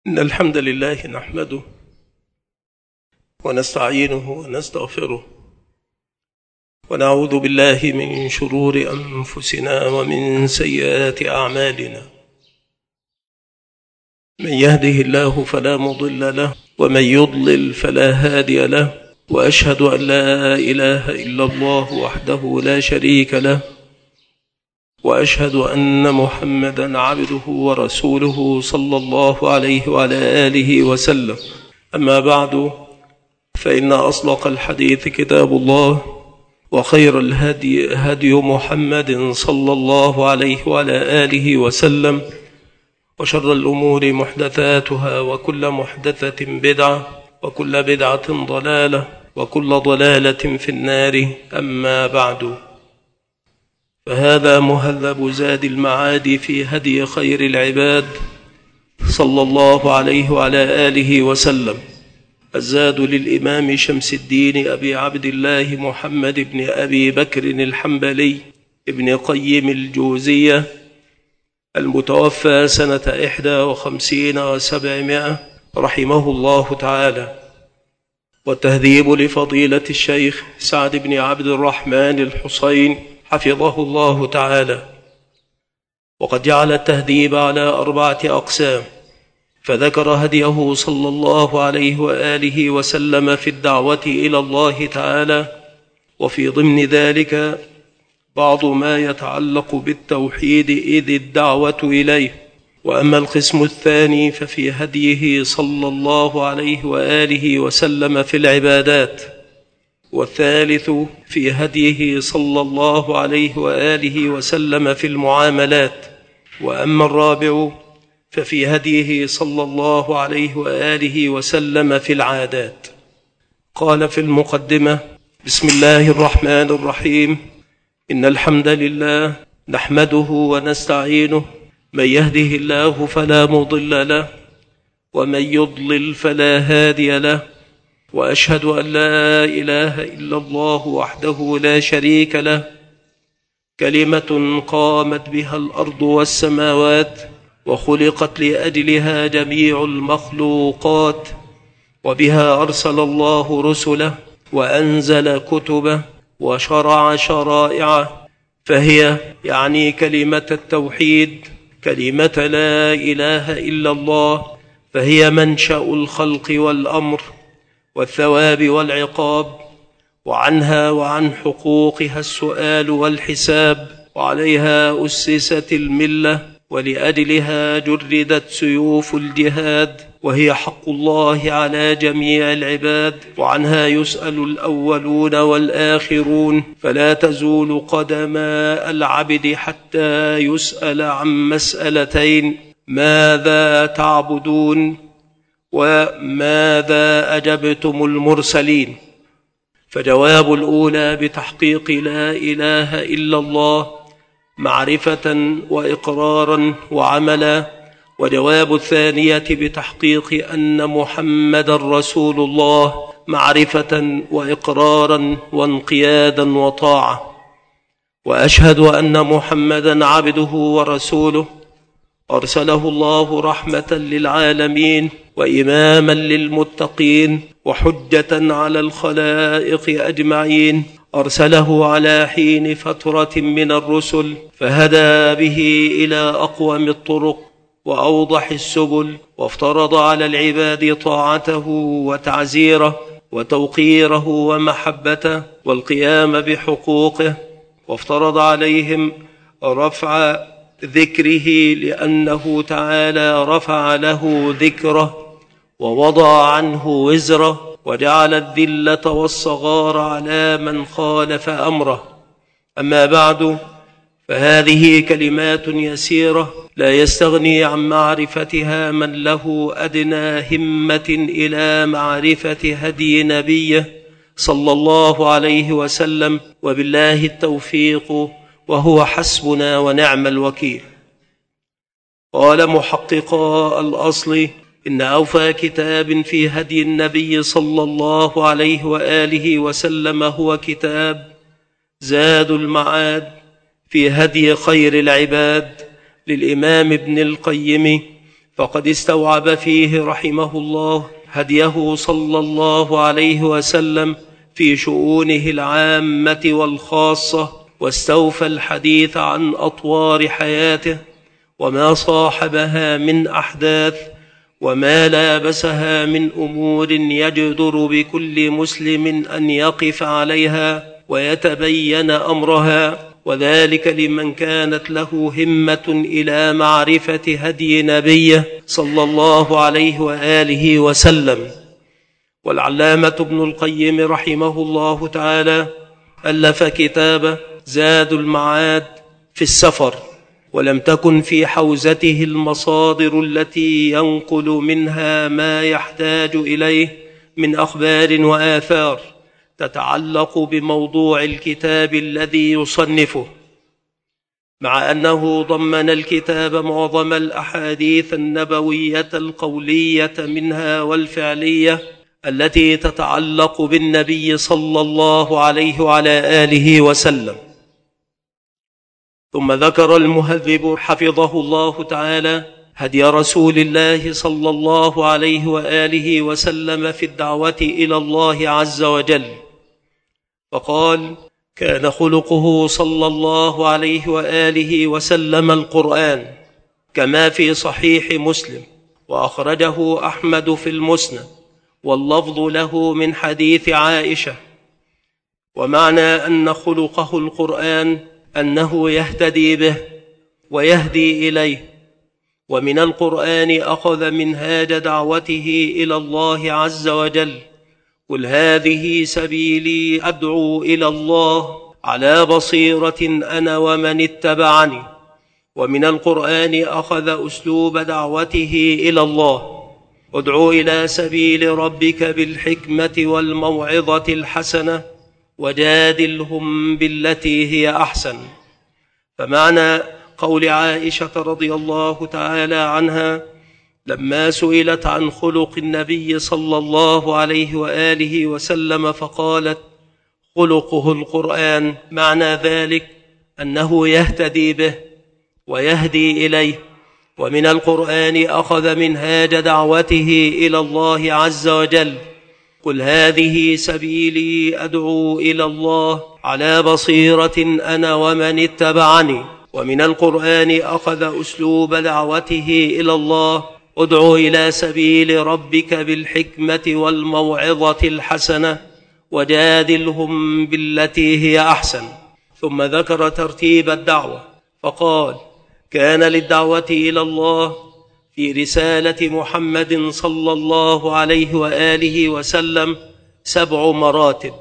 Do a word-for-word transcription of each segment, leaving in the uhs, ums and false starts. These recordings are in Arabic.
إن الحمد لله نحمده ونستعينه ونستغفره ونعوذ بالله من شرور أنفسنا ومن سيئات أعمالنا. من يهده الله فلا مضل له ومن يضلل فلا هادي له، وأشهد أن لا إله إلا الله وحده لا شريك له، وأشهد أن محمدا عبده ورسوله صلى الله عليه وعلى آله وسلم. أما بعد، فإن أصدق الحديث كتاب الله، وخير الهدي هدي محمد صلى الله عليه وعلى آله وسلم، وشر الأمور محدثاتها، وكل محدثة بدعة، وكل بدعة ضلالة، وكل ضلالة في النار. أما بعد، فهذا مهذب زاد المعاد في هدي خير العباد صلى الله عليه وعلى آله وسلم. الزاد للإمام شمس الدين أبي عبد الله محمد بن أبي بكر الحنبلي ابن قيم الجوزية، المتوفى سنة إحدى وخمسين وسبعمائة رحمه الله تعالى. والتهذيب لفضيلة الشيخ سعد بن عبد الرحمن الحسين حفظه الله تعالى. وقد جعل التهذيب على أربعة أقسام، فذكر هديه صلى الله عليه وآله وسلم في الدعوة إلى الله تعالى، وفي ضمن ذلك بعض ما يتعلق بالتوحيد إذ الدعوة إليه. وأما القسم الثاني ففي هديه صلى الله عليه وآله وسلم في العبادات، والثالث في هديه صلى الله عليه وآله وسلم في المعاملات، وأما الرابع ففي هديه صلى الله عليه وآله وسلم في العادات. قال في المقدمة: بسم الله الرحمن الرحيم. إن الحمد لله نحمده ونستعينه، من يهده الله فلا مضل له، ومن يضلل فلا هادي له، وأشهد أن لا إله إلا الله وحده لا شريك له، كلمة قامت بها الأرض والسماوات، وخلقت لأجلها جميع المخلوقات، وبها أرسل الله رسله، وأنزل كتبه، وشرع شرائعه. فهي يعني كلمة التوحيد، كلمة لا إله إلا الله، فهي منشأ الخلق والأمر والثواب والعقاب، وعنها وعن حقوقها السؤال والحساب، وعليها أسست الملة، ولأجلها جردت سيوف الجهاد، وهي حق الله على جميع العباد، وعنها يسأل الأولون والآخرون، فلا تزول قدم العبد حتى يسأل عن مسألتين: ماذا تعبدون؟ وماذا أجبتم المرسلين؟ فجواب الأولى بتحقيق لا إله إلا الله معرفة وإقرارا وعملا، وجواب الثانية بتحقيق أن محمد رسول الله معرفة وإقرارا وانقيادا وطاعة. وأشهد أن محمدا عبده ورسوله، أرسله الله رحمة للعالمين، وإماما للمتقين، وحجة على الخلائق أجمعين. أرسله على حين فترة من الرسل، فهدى به إلى أقوم الطرق وأوضح السبل، وافترض على العباد طاعته وتعزيره وتوقيره ومحبته والقيام بحقوقه، وافترض عليهم رفع ذكره، لأنه تعالى رفع له ذكره ووضع عنه وزره، وجعل الذلة والصغار على من خالف أمره. أما بعد، فهذه كلمات يسيرة لا يستغني عن معرفتها من له أدنى همة إلى معرفة هدي نبيه صلى الله عليه وسلم، وبالله التوفيق، وهو حسبنا ونعم الوكيل. قال محققا الأصل: إن أوفى كتاب في هدي النبي صلى الله عليه وآله وسلم هو كتاب زاد المعاد في هدي خير العباد للإمام ابن القيم، فقد استوعب فيه رحمه الله هديه صلى الله عليه وسلم في شؤونه العامة والخاصة، واستوفى الحديث عن أطوار حياته وما صاحبها من أحداث وما لابسها من أمور يجدر بكل مسلم أن يقف عليها ويتبين أمرها، وذلك لمن كانت له همة إلى معرفة هدي نبيه صلى الله عليه وآله وسلم. والعلامة ابن القيم رحمه الله تعالى ألف كتاب زاد المعاد في السفر، ولم تكن في حوزته المصادر التي ينقل منها ما يحتاج إليه من أخبار وآثار تتعلق بموضوع الكتاب الذي يصنفه، مع أنه ضمن الكتاب معظم الأحاديث النبوية القولية منها والفعلية التي تتعلق بالنبي صلى الله عليه وعلى آله وسلم. ثم ذكر المهذب حفظه الله تعالى هدي رسول الله صلى الله عليه وآله وسلم في الدعوة إلى الله عز وجل، فقال: كان خلقه صلى الله عليه وآله وسلم القرآن، كما في صحيح مسلم، وأخرجه أحمد في المسند، واللفظ له من حديث عائشة. ومعنى أن خلقه القرآن أنه يهتدي به ويهدي إليه، ومن القرآن أخذ منهاج دعوته إلى الله عز وجل: قل هذه سبيلي أدعو إلى الله على بصيرة أنا ومن اتبعني. ومن القرآن أخذ أسلوب دعوته إلى الله: ادعو إلى سبيل ربك بالحكمة والموعظة الحسنة وجادلهم بالتي هي أحسن. فمعنى قول عائشة رضي الله تعالى عنها لما سئلت عن خلق النبي صلى الله عليه وآله وسلم فقالت: خلقه القرآن، معنى ذلك أنه يهتدي به ويهدي إليه. ومن القرآن أخذ منهاج دعوته إلى الله عز وجل: قل هذه سبيلي أدعو إلى الله على بصيرة أنا ومن اتبعني. ومن القرآن أخذ أسلوب دعوته إلى الله: ادعو إلى سبيل ربك بالحكمة والموعظة الحسنة وجادلهم بالتي هي أحسن. ثم ذكر ترتيب الدعوة فقال: كان للدعوة إلى الله في رسالة محمد صلى الله عليه وآله وسلم سبع مراتب.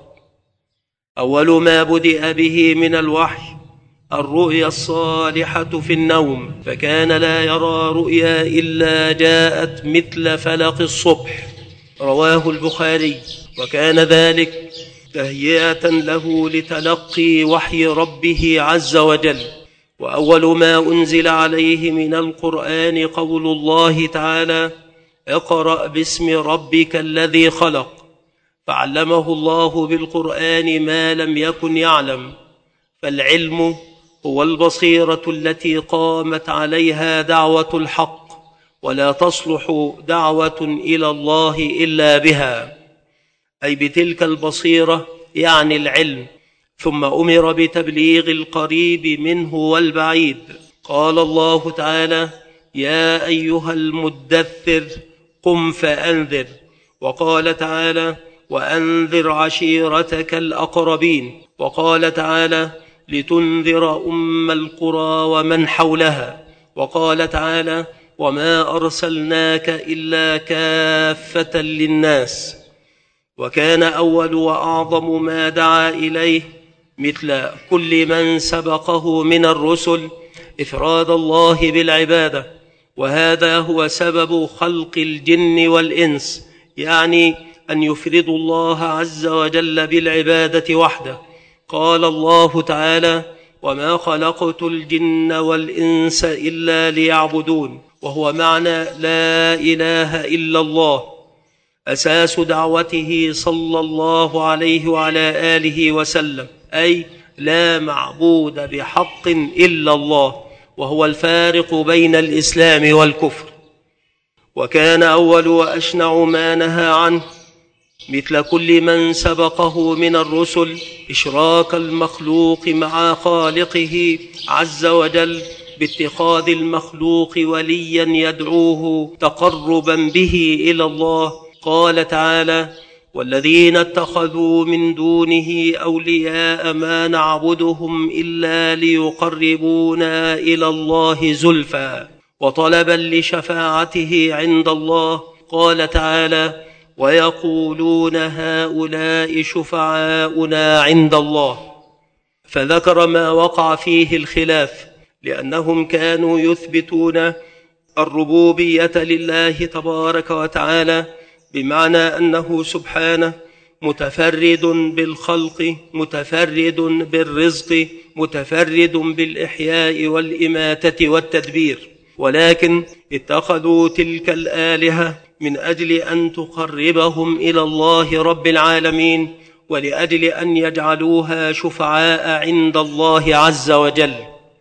أول ما بدأ به من الوحي الرؤيا الصالحة في النوم، فكان لا يرى رؤيا إلا جاءت مثل فلق الصبح، رواه البخاري. وكان ذلك تهيئة له لتلقي وحي ربه عز وجل. وأول ما أنزل عليه من القرآن قول الله تعالى: اقرأ باسم ربك الذي خلق، فعلمه الله بالقرآن ما لم يكن يعلم. فالعلم هو البصيرة التي قامت عليها دعوة الحق، ولا تصلح دعوة إلى الله إلا بها، أي بتلك البصيرة يعني العلم. ثم أمر بتبليغ القريب منه والبعيد. قال الله تعالى: يا أيها المدثر قم فأنذر. وقال تعالى: وأنذر عشيرتك الأقربين. وقال تعالى: لتنذر أم القرى ومن حولها. وقال تعالى: وما أرسلناك إلا كافة للناس. وكان أول وأعظم ما دعا إليه مثل كل من سبقه من الرسل إفراد الله بالعبادة، وهذا هو سبب خلق الجن والإنس، يعني أن يفردوا الله عز وجل بالعبادة وحده. قال الله تعالى: وما خلقت الجن والإنس إلا ليعبدون، وهو معنى لا إله إلا الله. أساس دعوته صلى الله عليه وعلى آله وسلم، أي لا معبود بحق إلا الله، وهو الفارق بين الإسلام والكفر. وكان أول وأشنع ما نهى عنه مثل كل من سبقه من الرسل إشراك المخلوق مع خالقه عز وجل باتخاذ المخلوق وليا يدعوه تقربا به إلى الله. قال تعالى: والذين اتخذوا من دونه أولياء ما نعبدهم إلا ليقربونا إلى الله زلفى وطلبا لشفاعته عند الله. قال تعالى: ويقولون هؤلاء شفعاؤنا عند الله. فذكر ما وقع فيه الخلاف، لأنهم كانوا يثبتون الربوبية لله تبارك وتعالى، بمعنى أنه سبحانه متفرد بالخلق، متفرد بالرزق، متفرد بالإحياء والإماتة والتدبير، ولكن اتخذوا تلك الآلهة من أجل أن تقربهم إلى الله رب العالمين، ولأجل أن يجعلوها شفعاء عند الله عز وجل.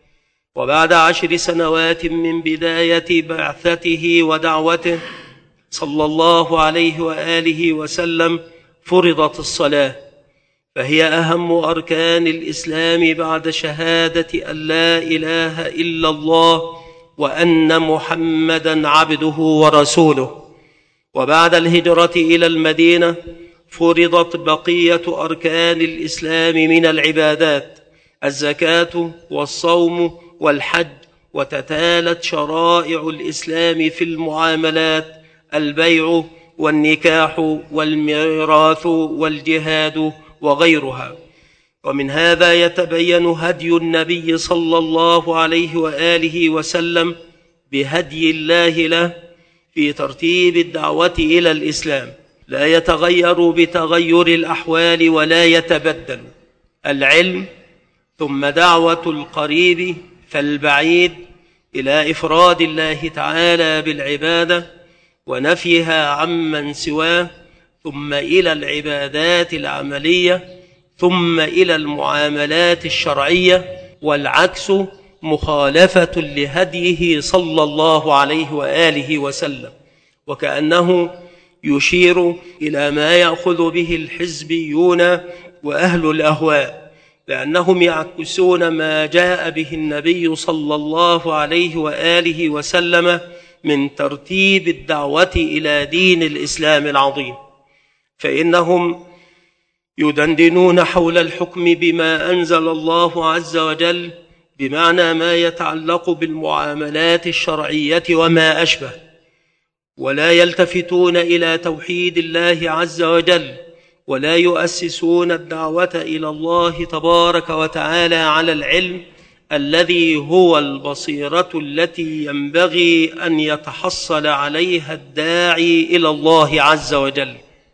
وبعد عشر سنوات من بداية بعثته ودعوته صلى الله عليه وآله وسلم فرضت الصلاة، فهي أهم أركان الإسلام بعد شهادة أن لا إله إلا الله وأن محمدًا عبده ورسوله. وبعد الهجرة إلى المدينة فرضت بقية أركان الإسلام من العبادات: الزكاة والصوم والحج، وتتالت شرائع الإسلام في المعاملات: البيع والنكاح والميراث والجهاد وغيرها. ومن هذا يتبين هدي النبي صلى الله عليه وآله وسلم بهدي الله له في ترتيب الدعوة إلى الإسلام، لا يتغير بتغير الأحوال ولا يتبدل: العلم، ثم دعوة القريب فالبعيد إلى إفراد الله تعالى بالعبادة ونفيها عمن سواه، ثم إلى العبادات العملية، ثم إلى المعاملات الشرعية، والعكس مخالفة لهديه صلى الله عليه وآله وسلم. وكأنه يشير إلى ما يأخذ به الحزبيون وأهل الأهواء، لأنهم يعكسون ما جاء به النبي صلى الله عليه وآله وسلم من ترتيب الدعوة إلى دين الإسلام العظيم. فإنهم يدندنون حول الحكم بما أنزل الله عز وجل، بمعنى ما يتعلق بالمعاملات الشرعية وما أشبه، ولا يلتفتون إلى توحيد الله عز وجل، ولا يؤسسون الدعوة إلى الله تبارك وتعالى على العلم الذي هو البصيرة التي ينبغي أن يتحصل عليها الداعي إلى الله عز وجل.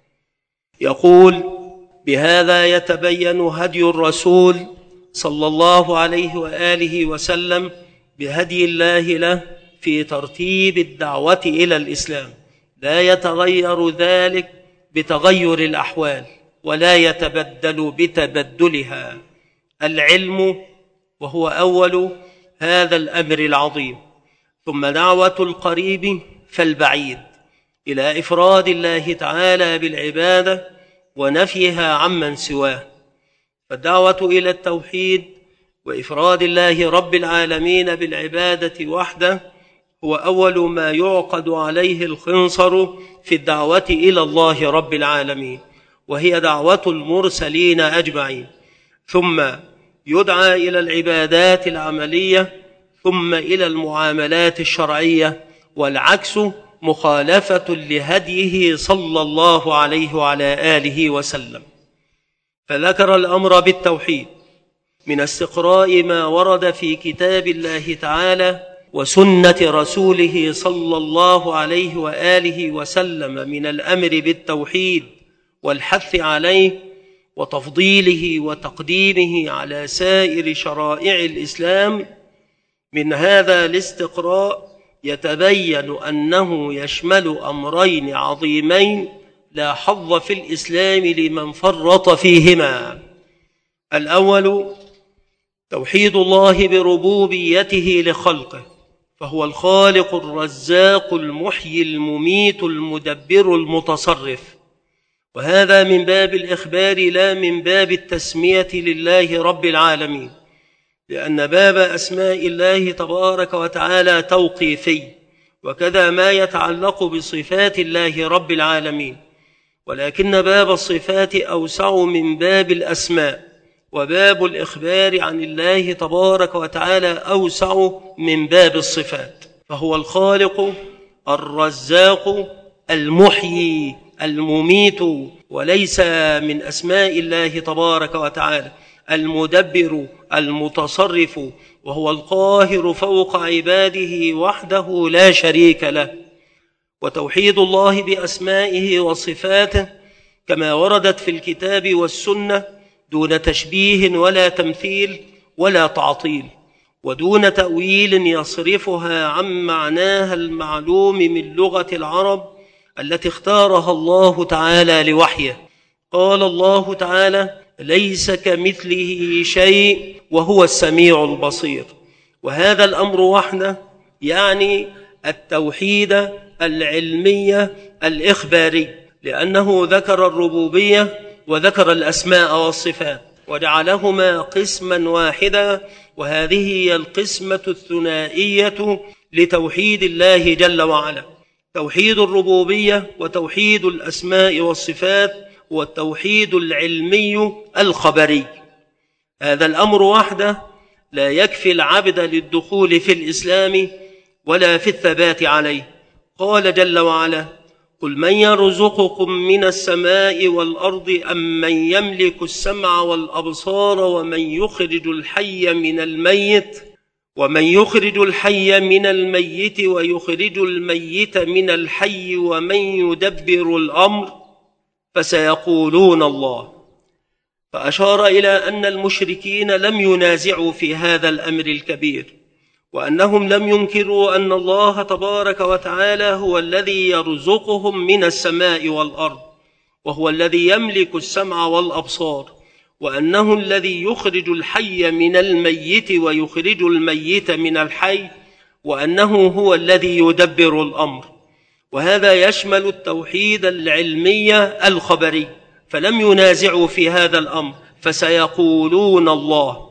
يقول: بهذا يتبين هدي الرسول صلى الله عليه وآله وسلم بهدي الله له في ترتيب الدعوة إلى الإسلام، لا يتغير ذلك بتغير الأحوال ولا يتبدل بتبدلها. العلم، وهو أول هذا الأمر العظيم، ثم دعوة القريب فالبعيد إلى إفراد الله تعالى بالعبادة ونفيها عمن سواه. فالدعوة إلى التوحيد وإفراد الله رب العالمين بالعبادة وحده هو أول ما يعقد عليه الخنصر في الدعوة إلى الله رب العالمين، وهي دعوة المرسلين أجمعين، ثم يدعى إلى العبادات العملية، ثم إلى المعاملات الشرعية، والعكس مخالفة لهديه صلى الله عليه وعلى آله وسلم. فذكر الأمر بالتوحيد من استقراء ما ورد في كتاب الله تعالى وسنة رسوله صلى الله عليه وآله وسلم من الأمر بالتوحيد والحث عليه وتفضيله وتقديمه على سائر شرائع الإسلام. من هذا الاستقراء يتبين أنه يشمل أمرين عظيمين لا حظ في الإسلام لمن فرط فيهما: الأول توحيد الله بربوبيته لخلقه، فهو الخالق الرزاق المحيي المميت المدبر المتصرف، وهذا من باب الإخبار لا من باب التسمية لله رب العالمين، لأن باب أسماء الله تبارك وتعالى توقيفي، وكذا ما يتعلق بصفات الله رب العالمين، ولكن باب الصفات أوسع من باب الأسماء، وباب الإخبار عن الله تبارك وتعالى أوسع من باب الصفات. فهو الخالق الرزاق المحيي المميت، وليس من أسماء الله تبارك وتعالى المدبر المتصرف، وهو القاهر فوق عباده وحده لا شريك له. وتوحيد الله بأسمائه وصفاته كما وردت في الكتاب والسنة دون تشبيه ولا تمثيل ولا تعطيل، ودون تأويل يصرفها عن معناها المعلوم من لغة العرب التي اختارها الله تعالى لوحيه. قال الله تعالى: ليس كمثله شيء وهو السميع البصير. وهذا الأمر وحده يعني التوحيد العلمي الإخباري، لأنه ذكر الربوبية وذكر الأسماء والصفات وجعلهما قسما واحدا، وهذه هي القسمة الثنائية لتوحيد الله جل وعلا: توحيد الربوبية وتوحيد الأسماء والصفات والتوحيد العلمي الخبري. هذا الأمر وحده لا يكفي العبد للدخول في الإسلام ولا في الثبات عليه. قال جل وعلا: قل من يرزقكم من السماء والأرض أم من يملك السمع والأبصار ومن يخرج الحي من الميت ومن يخرج الحي من الميت ويخرج الميت من الحي ومن يدبر الأمر فسيقولون الله. فأشار إلى أن المشركين لم ينازعوا في هذا الأمر الكبير، وأنهم لم ينكروا أن الله تبارك وتعالى هو الذي يرزقهم من السماء والأرض، وهو الذي يملك السمع والأبصار، وأنه الذي يخرج الحي من الميت ويخرج الميت من الحي، وأنه هو الذي يدبر الأمر. وهذا يشمل التوحيد العلمي الخبري، فلم ينازعوا في هذا الأمر فسيقولون الله.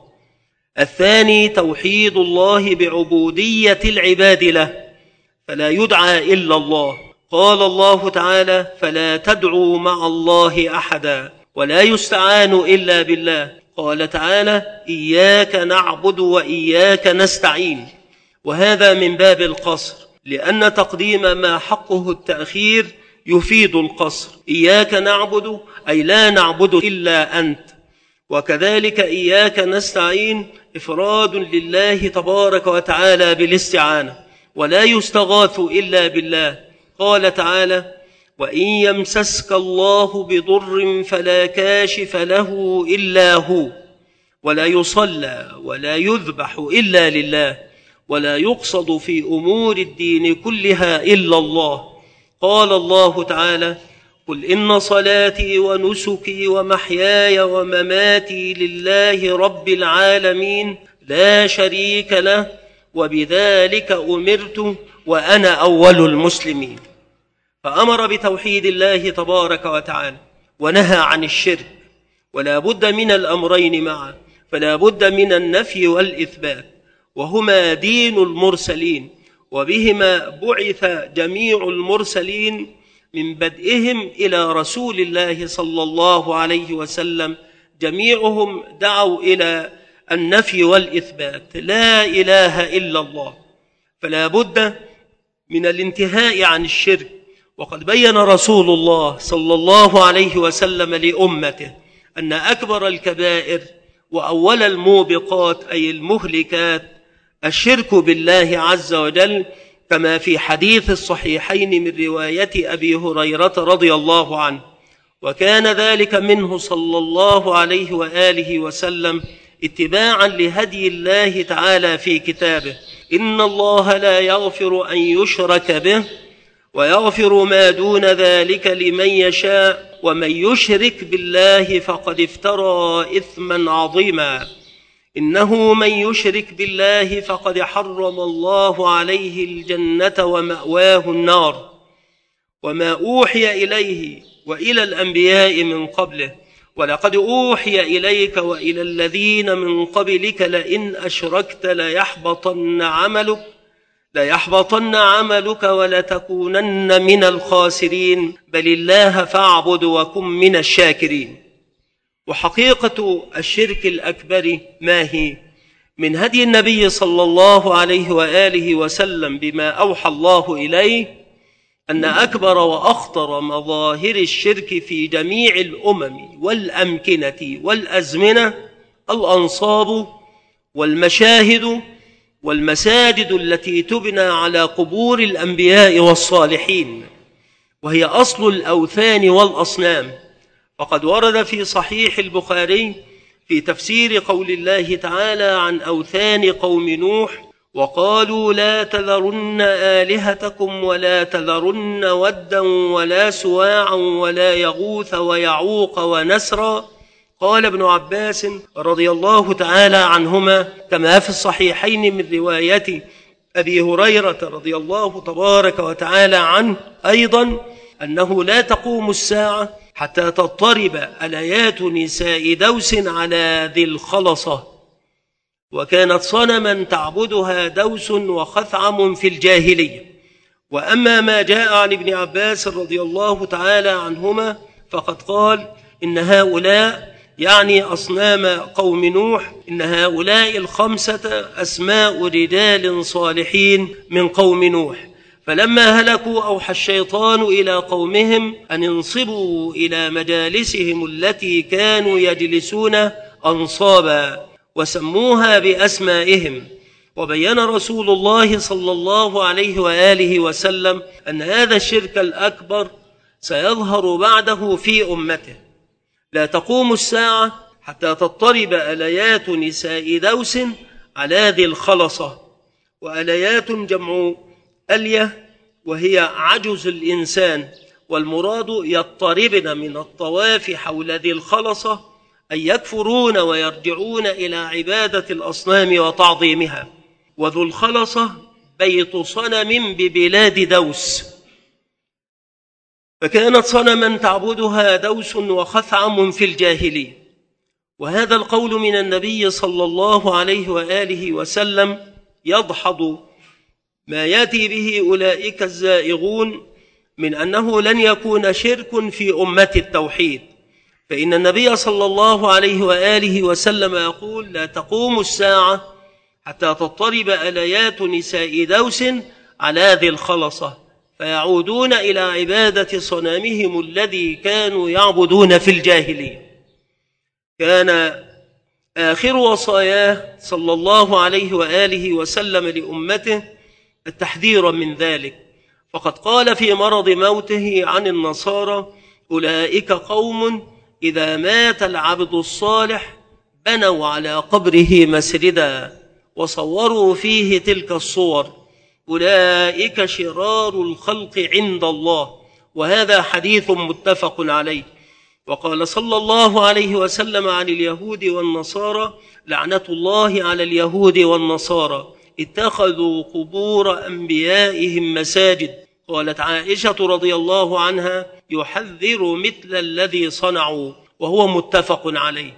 الثاني توحيد الله بعبودية العباد له، فلا يدعى إلا الله. قال الله تعالى: فلا تدعوا مع الله أحدا ولا يستعان إلا بالله. قال تعالى: إياك نعبد وإياك نستعين. وهذا من باب القصر، لأن تقديم ما حقه التأخير يفيد القصر. إياك نعبد أي لا نعبد إلا أنت، وكذلك إياك نستعين إفراد لله تبارك وتعالى بالاستعانة، ولا يستغاث إلا بالله. قال تعالى: وإن يمسسك الله بضر فلا كاشف له إلا هو، ولا يصلى ولا يذبح إلا لله، ولا يقصد في أمور الدين كلها إلا الله. قال الله تعالى: قل إن صلاتي ونسكي ومحياي ومماتي لله رب العالمين لا شريك له وبذلك أمرت وأنا أول المسلمين. فأمر بتوحيد الله تبارك وتعالى ونهى عن الشرك، ولا بد من الأمرين معا، فلا بد من النفي والإثبات، وهما دين المرسلين، وبهما بعث جميع المرسلين من بدئهم إلى رسول الله صلى الله عليه وسلم. جميعهم دعوا إلى النفي والإثبات، لا إله إلا الله. فلا بد من الانتهاء عن الشرك، وقد بين رسول الله صلى الله عليه وسلم لأمته أن أكبر الكبائر وأول الموبقات أي المهلكات الشرك بالله عز وجل، كما في حديث الصحيحين من رواية أبي هريرة رضي الله عنه. وكان ذلك منه صلى الله عليه وآله وسلم اتباعا لهدي الله تعالى في كتابه: إن الله لا يغفر أن يشرك به ويغفر ما دون ذلك لمن يشاء ومن يشرك بالله فقد افترى إثما عظيما. إنه من يشرك بالله فقد حرم الله عليه الجنة ومأواه النار، وما أوحي إليه وإلى الأنبياء من قبله، ولقد أوحي إليك وإلى الذين من قبلك لئن أشركت ليحبطن عملك ليحبطن عملك ولتكونن من الخاسرين، بل الله فاعبد وكن من الشاكرين. وحقيقة الشرك الأكبر ما هي؟ من هدي النبي صلى الله عليه وآله وسلم بما أوحى الله إليه أن أكبر وأخطر مظاهر الشرك في جميع الأمم والأمكنة والأزمنة الأنصاب والمشاهد والمساجد التي تبنى على قبور الأنبياء والصالحين، وهي أصل الأوثان والأصنام. فقد ورد في صحيح البخاري في تفسير قول الله تعالى عن أوثان قوم نوح: وقالوا لا تذرن آلهتكم ولا تذرن ودا ولا سواعا ولا يغوث ويعوق ونسرا. قال ابن عباس رضي الله تعالى عنهما كما في الصحيحين من رواية أبي هريرة رضي الله تبارك وتعالى عنه أيضا أنه لا تقوم الساعة حتى تضطرب أليات نساء دوس على ذي الخلصة، وكانت صنما تعبدها دوس وخثعم في الجاهلية. وأما ما جاء عن ابن عباس رضي الله تعالى عنهما فقد قال إن هؤلاء، يعني أصنام قوم نوح، إن هؤلاء الخمسة أسماء رجال صالحين من قوم نوح، فلما هلكوا أوحى الشيطان إلى قومهم أن انصبوا إلى مجالسهم التي كانوا يجلسون أنصابا، وسموها بأسمائهم. وبين رسول الله صلى الله عليه وآله وسلم أن هذا الشرك الأكبر سيظهر بعده في أمته. لا تقوم الساعة حتى تضطرب أليات نساء دوس على ذي الخلصة. وأليات جمع ألية، وهي عجز الإنسان، والمراد يضطربن من الطواف حول ذي الخلصة أن يكفرون ويرجعون إلى عبادة الأصنام وتعظيمها. وذو الخلصة بيت صنم ببلاد دوس، فكانت صنما تعبدها دوس وخثعم في الجاهلية. وهذا القول من النبي صلى الله عليه وآله وسلم يدحض ما يأتي به أولئك الزائغون من أنه لن يكون شرك في أمة التوحيد، فإن النبي صلى الله عليه وآله وسلم يقول: لا تقوم الساعة حتى تضطرب أليات نساء دوس على ذي الخلصة فيعودون إلى عبادة صنامهم الذي كانوا يعبدون في الجاهلية. كان آخر وصاياه صلى الله عليه وآله وسلم لأمته التحذير من ذلك، فقد قال في مرض موته عن النصارى: أولئك قوم إذا مات العبد الصالح بنوا على قبره مسجدا وصوروا فيه تلك الصور، أولئك شرار الخلق عند الله. وهذا حديث متفق عليه. وقال صلى الله عليه وسلم عن اليهود والنصارى: لعنة الله على اليهود والنصارى اتخذوا قبور أنبيائهم مساجد. قالت عائشة رضي الله عنها: يحذر مثل الذي صنعوا، وهو متفق عليه.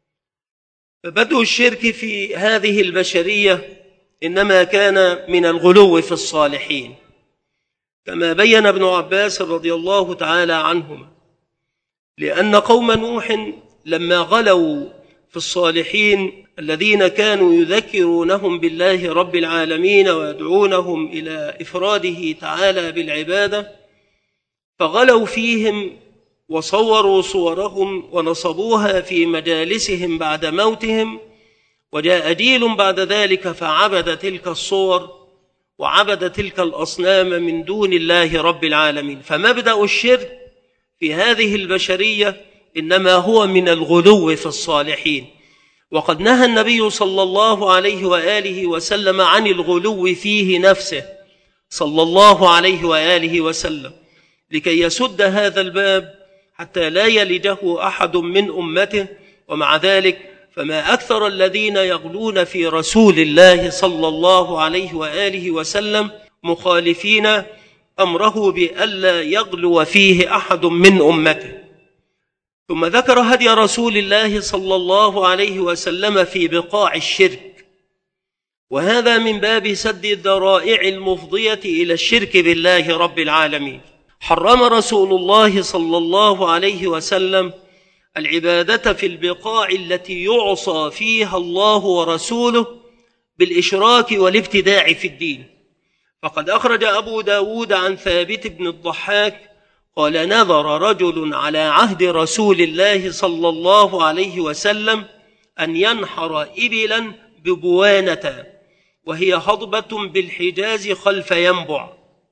فبدء الشرك في هذه البشرية إنما كان من الغلو في الصالحين، كما بين ابن عباس رضي الله تعالى عنهما، لأن قوم نوح لما غلوا في الصالحين الذين كانوا يذكرونهم بالله رب العالمين ويدعونهم إلى إفراده تعالى بالعبادة، فغلوا فيهم وصوروا صورهم ونصبوها في مجالسهم بعد موتهم، وجاء جيل بعد ذلك فعبد تلك الصور وعبد تلك الأصنام من دون الله رب العالمين. فمبدأ الشرك في هذه البشرية إنما هو من الغلو في الصالحين. وقد نهى النبي صلى الله عليه وآله وسلم عن الغلو فيه نفسه صلى الله عليه وآله وسلم، لكي يسد هذا الباب حتى لا يلجه أحد من أمته. ومع ذلك فما أكثر الذين يغلون في رسول الله صلى الله عليه وآله وسلم مخالفين أمره بألا يغلو فيه أحد من أمته. ثم ذكر هدي رسول الله صلى الله عليه وسلم في بقاع الشرك، وهذا من باب سد الذرائع المفضية إلى الشرك بالله رب العالمين. حرم رسول الله صلى الله عليه وسلم العبادة في البقاع التي يعصى فيها الله ورسوله بالإشراك والابتداع في الدين. فقد أخرج أبو داود عن ثابت بن الضحاك قال: نذر رجل على عهد رسول الله صلى الله عليه وسلم أن ينحر إبلا ببوانة، وهي هضبة بالحجاز خلف ينبع،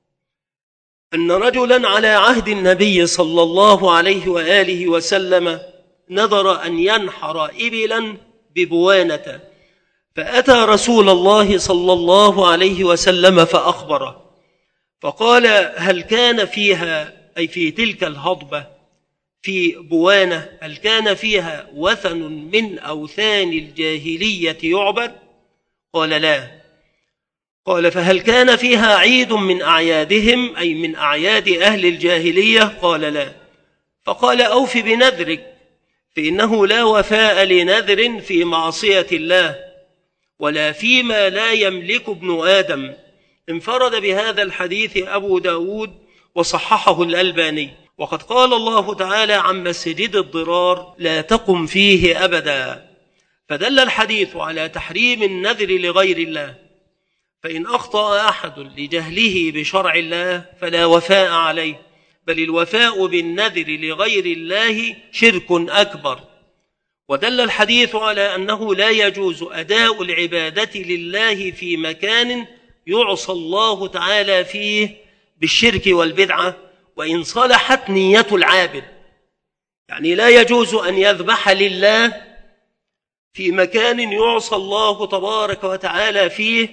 أن رجلا على عهد النبي صلى الله عليه وآله وسلم نذر أن ينحر إبلا ببوانة، فأتى رسول الله صلى الله عليه وسلم فأخبره، فقال: هل كان فيها، أي في تلك الهضبة في بوانة، هل كان فيها وثن من أوثان الجاهلية يعبد؟ قال: لا. قال: فهل كان فيها عيد من أعيادهم، أي من أعياد أهل الجاهلية؟ قال: لا. فقال: أوف بنذرك، فإنه لا وفاء لنذر في معصية الله ولا فيما لا يملك ابن آدم. انفرد بهذا الحديث أبو داود وصححه الألباني. وقد قال الله تعالى عن مسجد الضرار: لا تقم فيه أبدا، فدل الحديث على تحريم النذر لغير الله. فإن أخطأ أحد لجهله بشرع الله فلا وفاء عليه، بل الوفاء بالنذر لغير الله شرك أكبر. ودل الحديث على أنه لا يجوز أداء العبادة لله في مكان يعصى الله تعالى فيه بالشرك والبدعة وإن صلحت نية العابد. يعني لا يجوز أن يذبح لله في مكان يعصى الله تبارك وتعالى فيه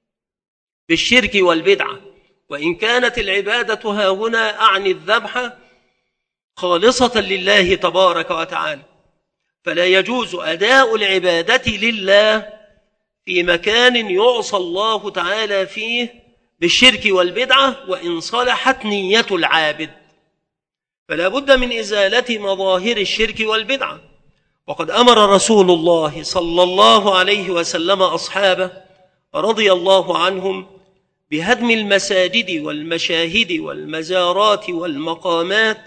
بالشرك والبدعة، وإن كانت العبادة ها هنا أعني الذبح خالصة لله تبارك وتعالى، فلا يجوز أداء العبادة لله في مكان يعصى الله تعالى فيه بالشرك والبدعة وإن صلحت نية العابد، فلا بد من إزالة مظاهر الشرك والبدعة. وقد أمر رسول الله صلى الله عليه وسلم أصحابه رضي الله عنهم بهدم المساجد والمشاهد والمزارات والمقامات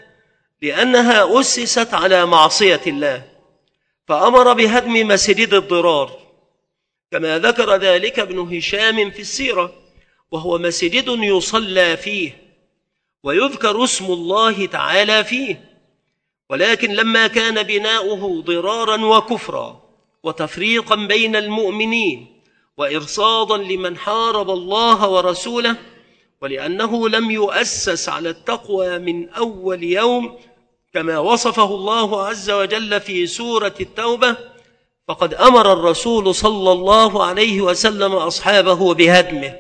لأنها أسست على معصية الله، فأمر بهدم مسجد الضرار كما ذكر ذلك ابن هشام في السيرة، وهو مسجد يصلى فيه ويذكر اسم الله تعالى فيه، ولكن لما كان بناؤه ضرارا وكفرا وتفريقا بين المؤمنين وإرصادا لمن حارب الله ورسوله، ولأنه لم يؤسس على التقوى من أول يوم كما وصفه الله عز وجل في سورة التوبة، فقد أمر الرسول صلى الله عليه وسلم أصحابه بهدمه،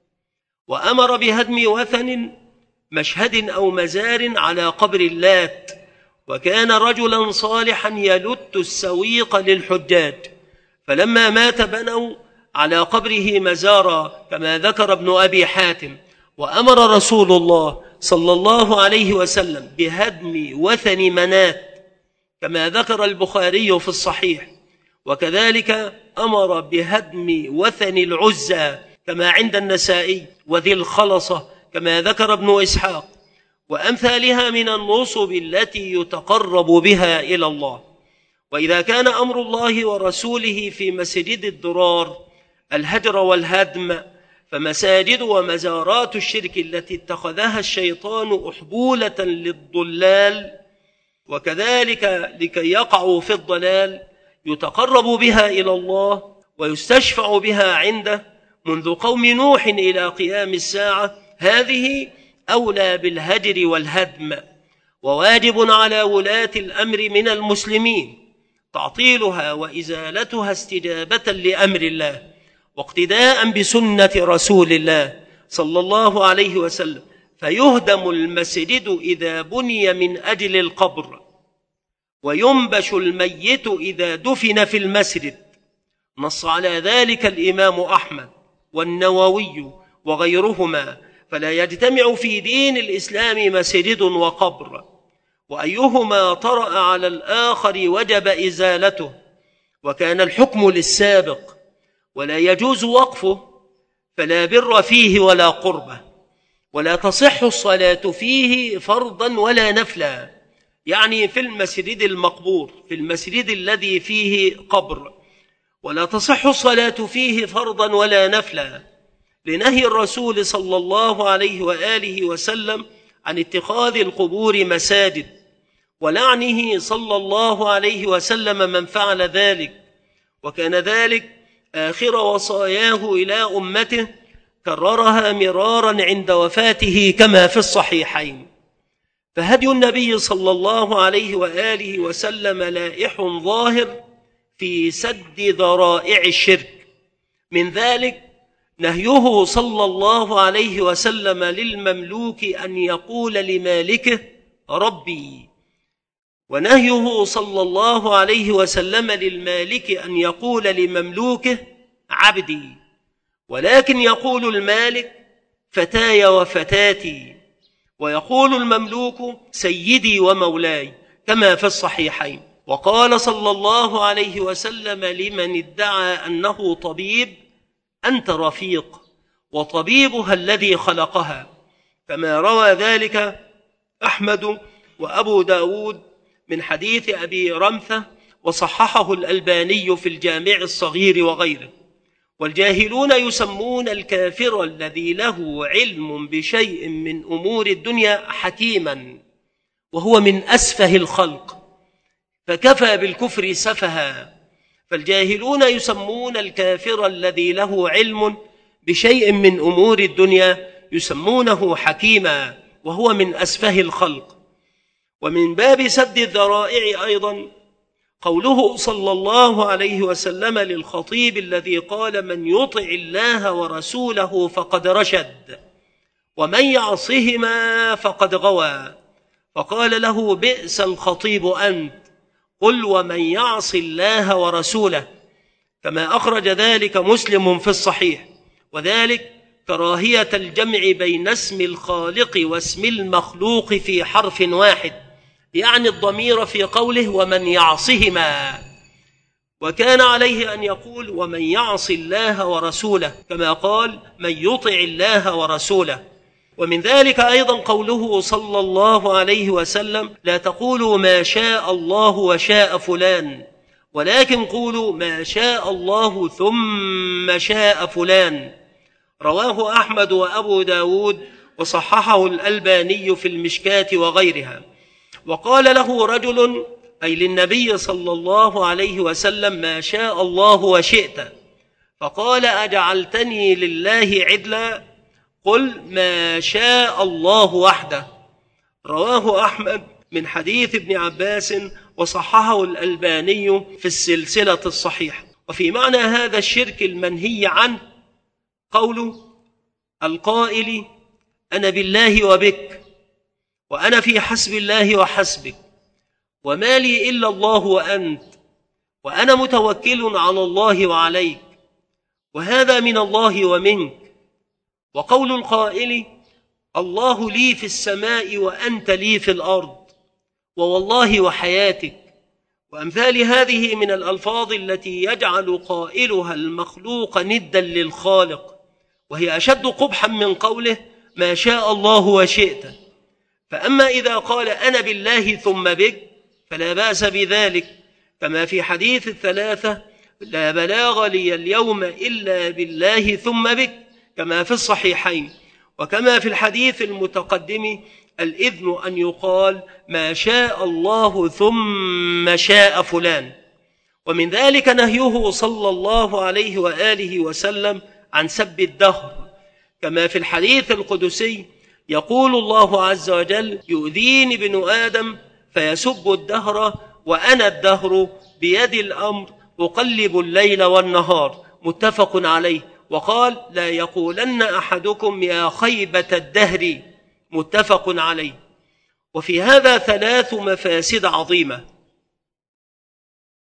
وأمر بهدم وثن مشهد أو مزار على قبر اللات، وكان رجلا صالحا يلت السويق للحجاج، فلما مات بنوا على قبره مزارا كما ذكر ابن أبي حاتم. وأمر رسول الله صلى الله عليه وسلم بهدم وثن منات كما ذكر البخاري في الصحيح، وكذلك أمر بهدم وثن العزى كما عند النسائي، وذي الخلصة كما ذكر ابن إسحاق، وأمثالها من النصب التي يتقرب بها إلى الله. وإذا كان أمر الله ورسوله في مسجد الضرار الهجر والهدم، فمساجد ومزارات الشرك التي اتخذها الشيطان أحبولة للضلال وكذلك لكي يقعوا في الضلال يتقرب بها إلى الله ويستشفع بها عنده منذ قوم نوح إلى قيام الساعة، هذه أولى بالهجر والهدم، وواجب على ولاة الأمر من المسلمين تعطيلها وإزالتها استجابة لأمر الله واقتداء بسنة رسول الله صلى الله عليه وسلم. فيهدم المسجد إذا بني من أجل القبر، وينبش الميت إذا دفن في المسجد. نص على ذلك الإمام أحمد والنووي وغيرهما، فلا يجتمع في دين الإسلام مسجد وقبر، وأيهما طرأ على الآخر وجب إزالته، وكان الحكم للسابق ولا يجوز وقفه، فلا بر فيه ولا قربة، ولا تصح الصلاة فيه فرضا ولا نفلا، يعني في المسجد المقبور، في المسجد الذي فيه قبر، ولا تصح الصلاة فيه فرضا ولا نفلا، لنهي الرسول صلى الله عليه وآله وسلم عن اتخاذ القبور مساجد، ولعنه صلى الله عليه وسلم من فعل ذلك، وكان ذلك آخر وصاياه إلى أمته، كررها مرارا عند وفاته كما في الصحيحين. فهدي النبي صلى الله عليه وآله وسلم لائح ظاهر في سد ذرائع الشرك، من ذلك نهيه صلى الله عليه وسلم للمملوك أن يقول لمالكه ربي، ونهيه صلى الله عليه وسلم للمالك أن يقول لمملوكه عبدي، ولكن يقول المالك فتاي وفتاتي، ويقول المملوك سيدي ومولاي كما في الصحيحين. وقال صلى الله عليه وسلم لمن ادعى أنه طبيب أنت رفيق وطبيبها الذي خلقها، كما روى ذلك أحمد وأبو داود من حديث أبي رمثة، وصححه الألباني في الجامع الصغير وغيره. والجاهلون يسمون الكافر الذي له علم بشيء من أمور الدنيا حكيما، وهو من أسفه الخلق، فكفى بالكفر سفها. فالجاهلون يسمون الكافر الذي له علم بشيء من أمور الدنيا يسمونه حكيما، وهو من أسفه الخلق. ومن باب سد الذرائع أيضا قوله صلى الله عليه وسلم للخطيب الذي قال من يطع الله ورسوله فقد رشد ومن يعصهما فقد غوى، فقال له بئس الخطيب أنت، قل ومن يعص الله ورسوله، كما أخرج ذلك مسلم في الصحيح. وذلك كراهية الجمع بين اسم الخالق واسم المخلوق في حرف واحد، يعني الضمير في قوله ومن يعصهما، وكان عليه أن يقول ومن يعص الله ورسوله، كما قال من يطع الله ورسوله. ومن ذلك أيضا قوله صلى الله عليه وسلم لا تقولوا ما شاء الله وشاء فلان، ولكن قولوا ما شاء الله ثم شاء فلان، رواه أحمد وأبو داود وصححه الألباني في المشكاة وغيرها. وقال له رجل أي للنبي صلى الله عليه وسلم ما شاء الله وشئت، فقال أجعلتني لله عدلا، قل ما شاء الله وحده، رواه أحمد من حديث ابن عباس وصححه الألباني في السلسلة الصحيحة. وفي معنى هذا الشرك المنهي عنه قول القائل أنا بالله وبك، وأنا في حسب الله وحسبك، وما لي إلا الله وأنت، وأنا متوكل على الله وعليك، وهذا من الله ومنك. وقول القائل الله لي في السماء وأنت لي في الأرض، ووالله وحياتك، وأمثال هذه من الألفاظ التي يجعل قائلها المخلوق ندا للخالق، وهي أشد قبحا من قوله ما شاء الله وشئت. فأما إذا قال أنا بالله ثم بك فلا بأس بذلك، كما في حديث الثلاثة لا بلاغ لي اليوم إلا بالله ثم بك، كما في الصحيحين. وكما في الحديث المتقدم الإذن أن يقال ما شاء الله ثم شاء فلان. ومن ذلك نهيه صلى الله عليه وآله وسلم عن سب الدهر، كما في الحديث القدسي يقول الله عز وجل يؤذيني ابن آدم فيسب الدهر وأنا الدهر بيد الأمر أقلب الليل والنهار، متفق عليه. وقال لا يقولن أحدكم يا خيبة الدهر، متفق عليه. وفي هذا ثلاث مفاسد عظيمة.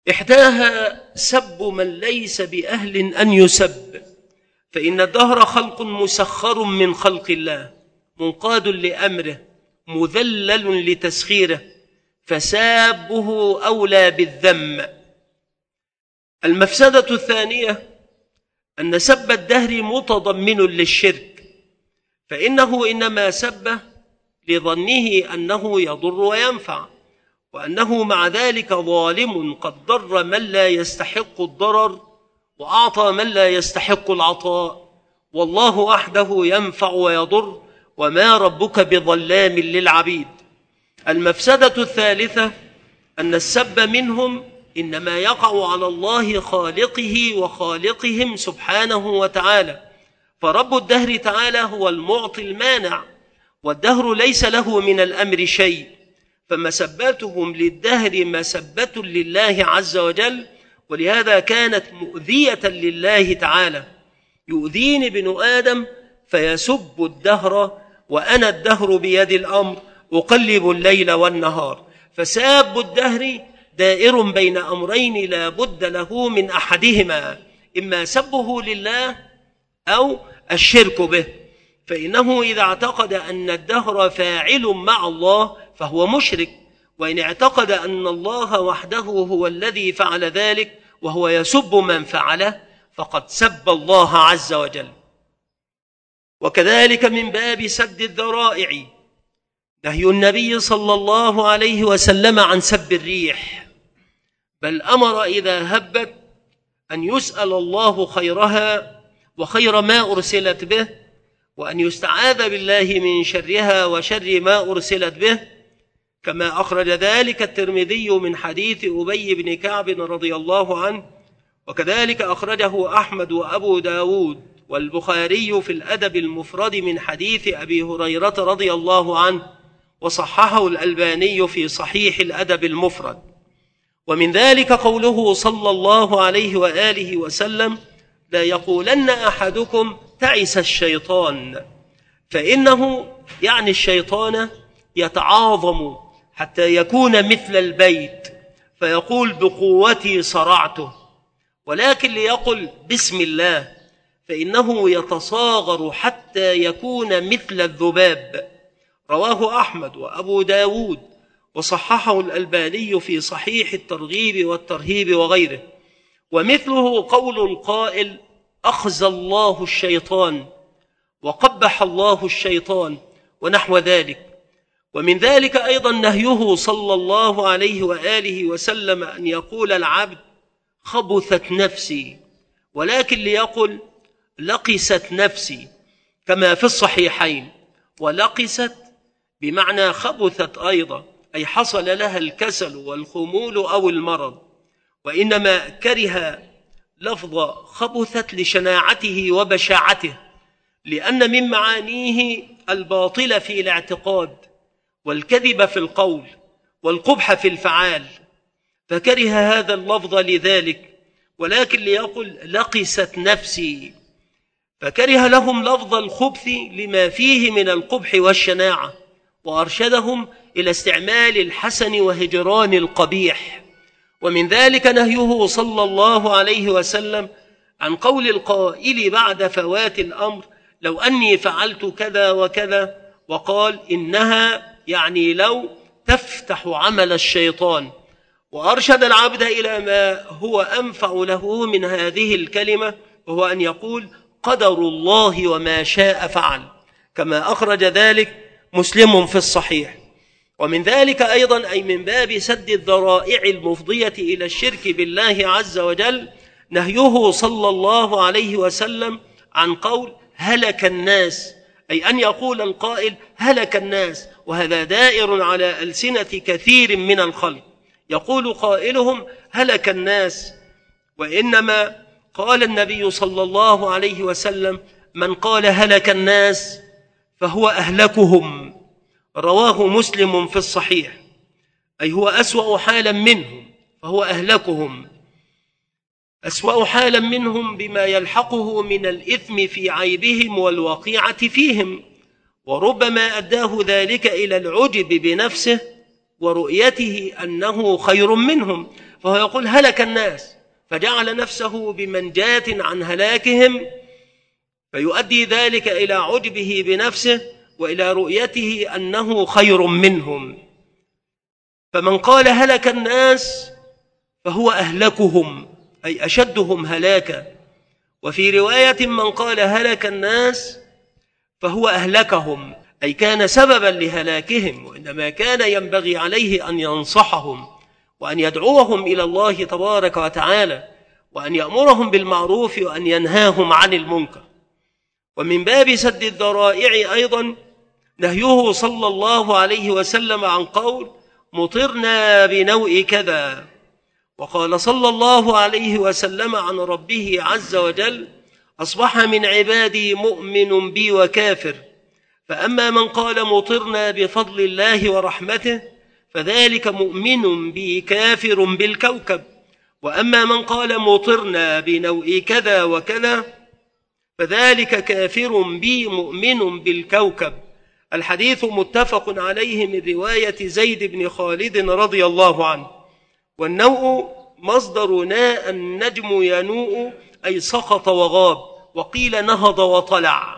إحداها سب من ليس بأهل أن يسب، فإن الدهر خلق مسخر من خلق الله، منقاد لأمره، مذلل لتسخيره، فسابه أولى بالذم. المفسدة الثانية أن سب الدهر متضمن للشرك، فإنه إنما سبه لظنه أنه يضر وينفع، وأنه مع ذلك ظالم قد ضر من لا يستحق الضرر وأعطى من لا يستحق العطاء، والله وحده ينفع ويضر وما ربك بظلام للعبيد. المفسدة الثالثة أن السب منهم إنما يقع على الله خالقه وخالقهم سبحانه وتعالى، فرب الدهر تعالى هو المعطي المانع، والدهر ليس له من الأمر شيء، فمسبتهم للدهر مسبة لله عز وجل، ولهذا كانت مؤذية لله تعالى. يؤذيني ابن آدم فيسب الدهر وأنا الدهر بيد الأمر أقلب الليل والنهار، فساب الدهر دائر بين أمرين لا بد له من أحدهما، إما سبه لله أو الشرك به، فإنه إذا اعتقد أن الدهر فاعل مع الله فهو مشرك، وإن اعتقد أن الله وحده هو الذي فعل ذلك وهو يسب من فعله فقد سب الله عز وجل. وكذلك من باب سد الذرائع نهي النبي صلى الله عليه وسلم عن سب الريح، بل أمر إذا هبت أن يسأل الله خيرها وخير ما أرسلت به، وأن يستعاذ بالله من شرها وشر ما أرسلت به، كما أخرج ذلك الترمذي من حديث أبي بن كعب رضي الله عنه، وكذلك أخرجه أحمد وأبو داود والبخاري في الأدب المفرد من حديث أبي هريرة رضي الله عنه، وصححه الألباني في صحيح الأدب المفرد. ومن ذلك قوله صلى الله عليه وآله وسلم: لا يقولن أحدكم تعس الشيطان، فإنه يعني الشيطان يتعاظم حتى يكون مثل البيت فيقول بقوتي صرعته، ولكن ليقل بسم الله فإنه يتصاغر حتى يكون مثل الذباب. رواه أحمد وأبو داود وصححه الألباني في صحيح الترغيب والترهيب وغيره. ومثله قول القائل: أخزى الله الشيطان وقبح الله الشيطان، ونحو ذلك. ومن ذلك أيضا نهيه صلى الله عليه وآله وسلم أن يقول العبد خبثت نفسي، ولكن ليقل لقست نفسي، كما في الصحيحين. ولقست بمعنى خبثت أيضا، أي حصل لها الكسل والخمول أو المرض، وإنما كره لفظ خبثت لشناعته وبشاعته، لأن من معانيه الباطل في الاعتقاد والكذب في القول والقبح في الفعال، فكره هذا اللفظ لذلك، ولكن ليقل لقست نفسي، فكره لهم لفظ الخبث لما فيه من القبح والشناعة، وأرشدهم إلى استعمال الحسن وهجران القبيح. ومن ذلك نهيه صلى الله عليه وسلم عن قول القائل بعد فوات الأمر: لو أني فعلت كذا وكذا، وقال إنها يعني لو تفتح عمل الشيطان، وأرشد العبد إلى ما هو أنفع له من هذه الكلمة، وهو أن يقول قدر الله وما شاء فعل، كما أخرج ذلك مسلم في الصحيح. ومن ذلك أيضا أي من باب سد الذرائع المفضية إلى الشرك بالله عز وجل نهيه صلى الله عليه وسلم عن قول هلك الناس، أي أن يقول القائل هلك الناس، وهذا دائر على ألسنة كثير من الخلق، يقول قائلهم هلك الناس، وإنما قال النبي صلى الله عليه وسلم: من قال هلك الناس فهو أهلكهم. رواه مسلم في الصحيح، أي هو أسوأ حالا منهم، فهو أهلكهم، أسوأ حالا منهم بما يلحقه من الإثم في عيبهم والوقيعة فيهم، وربما أداه ذلك إلى العجب بنفسه ورؤيته أنه خير منهم، فهو يقول هلك الناس، فجعل نفسه بمنجاة عن هلاكهم، فيؤدي ذلك إلى عجبه بنفسه وإلى رؤيته أنه خير منهم. فمن قال هلك الناس فهو أهلكهم، أي أشدهم هلاكا. وفي رواية من قال هلك الناس فهو أهلكهم، أي كان سببا لهلاكهم، وإنما كان ينبغي عليه أن ينصحهم وأن يدعوهم إلى الله تبارك وتعالى، وأن يأمرهم بالمعروف وأن ينهاهم عن المنكر. ومن باب سد الذرائع أيضا نهيه صلى الله عليه وسلم عن قول مطرنا بنوء كذا. وقال صلى الله عليه وسلم عن ربه عز وجل أصبح من عبادي مؤمن بي وكافر، فأما من قال مطرنا بفضل الله ورحمته فذلك مؤمن بي كافر بالكوكب، وأما من قال مطرنا بنوء كذا وكذا فذلك كافر بي مؤمن بالكوكب. الحديث متفق عليه من رواية زيد بن خالد رضي الله عنه. والنوء مصدر ناء النجم ينوء، أي سقط وغاب، وقيل نهض وطلع.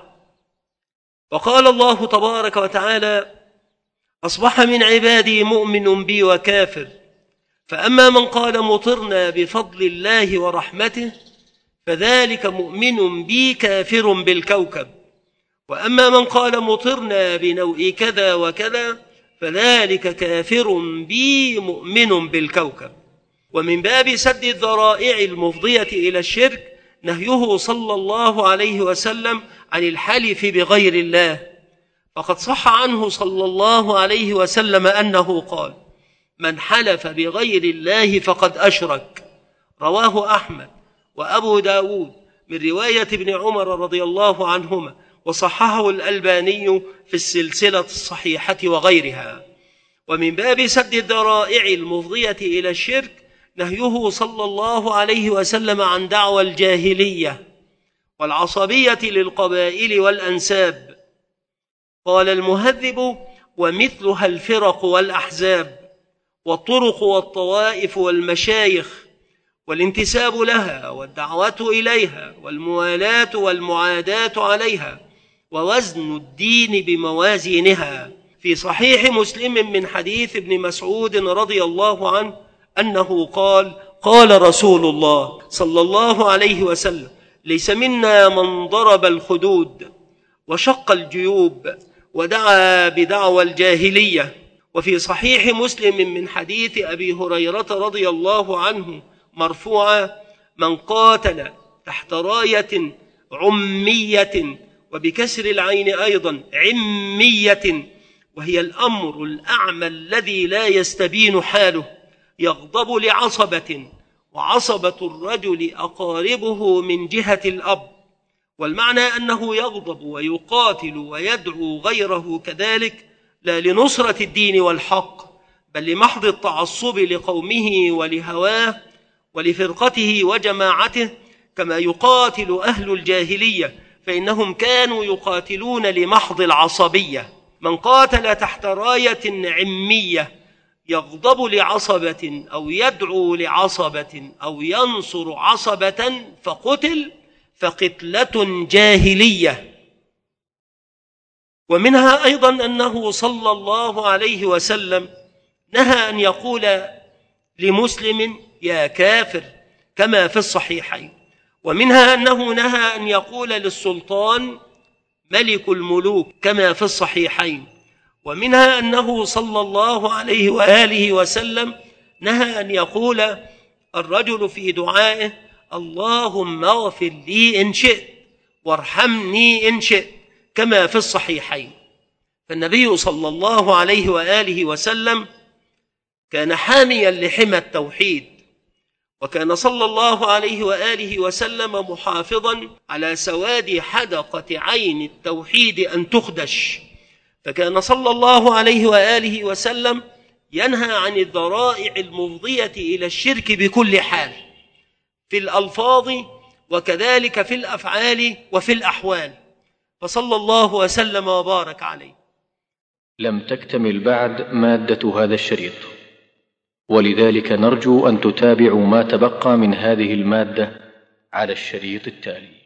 وقال الله تبارك وتعالى أصبح من عبادي مؤمن بي وكافر، فأما من قال مطرنا بفضل الله ورحمته فذلك مؤمن بي كافر بالكوكب، وأما من قال مطرنا بنوء كذا وكذا فذلك كافر بي مؤمن بالكوكب. ومن باب سد الذرائع المفضية إلى الشرك نهيه صلى الله عليه وسلم عن الحلف بغير الله، فقد صح عنه صلى الله عليه وسلم أنه قال من حلف بغير الله فقد أشرك. رواه أحمد وأبو داود من رواية ابن عمر رضي الله عنهما، وصححه الألباني في السلسلة الصحيحة وغيرها. ومن باب سد الذرائع المفضية إلى الشرك نهيه صلى الله عليه وسلم عن دعوى الجاهلية والعصبية للقبائل والأنساب. قال المهذب ومثلها الفرق والأحزاب والطرق والطوائف والمشايخ والانتساب لها والدعوة إليها والموالاة والمعاداة عليها ووزن الدين بموازينها. في صحيح مسلم من حديث ابن مسعود رضي الله عنه أنه قال قال رسول الله صلى الله عليه وسلم ليس منا من ضرب الخدود وشق الجيوب ودعا بدعوى الجاهلية. وفي صحيح مسلم من حديث أبي هريرة رضي الله عنه مرفوعا من قاتل تحت راية عمية، وبكسر العين أيضا عمية، وهي الأمر الأعمى الذي لا يستبين حاله، يغضب لعصبة، وعصبة الرجل أقاربه من جهة الأب، والمعنى أنه يغضب ويقاتل ويدعو غيره كذلك، لا لنصرة الدين والحق بل لمحض التعصب لقومه ولهواه ولفرقته وجماعته، كما يقاتل أهل الجاهلية فإنهم كانوا يقاتلون لمحض العصبية. من قاتل تحت راية عمية يغضب لعصبة أو يدعو لعصبة أو ينصر عصبة فقتل فقتلة جاهلية. ومنها أيضا أنه صلى الله عليه وسلم نهى أن يقول لمسلم يا كافر كما في الصحيحين. ومنها أنه نهى أن يقول للسلطان ملك الملوك كما في الصحيحين. ومنها أنه صلى الله عليه وآله وسلم نهى أن يقول الرجل في دعائه اللهم اغفر لي إن شئت وارحمني إن شئت كما في الصحيحين. فالنبي صلى الله عليه وآله وسلم كان حاميا لحمى التوحيد، وكان صلى الله عليه وآله وسلم محافظا على سواد حدقة عين التوحيد أن تخدش، فكان صلى الله عليه وآله وسلم ينهى عن الذرائع المفضية إلى الشرك بكل حال، في الألفاظ وكذلك في الأفعال وفي الأحوال، فصلى الله وسلم وبارك عليه. لم تكتمل بعد مادة هذا الشريط. ولذلك نرجو أن تتابعوا ما تبقى من هذه المادة على الشريط التالي.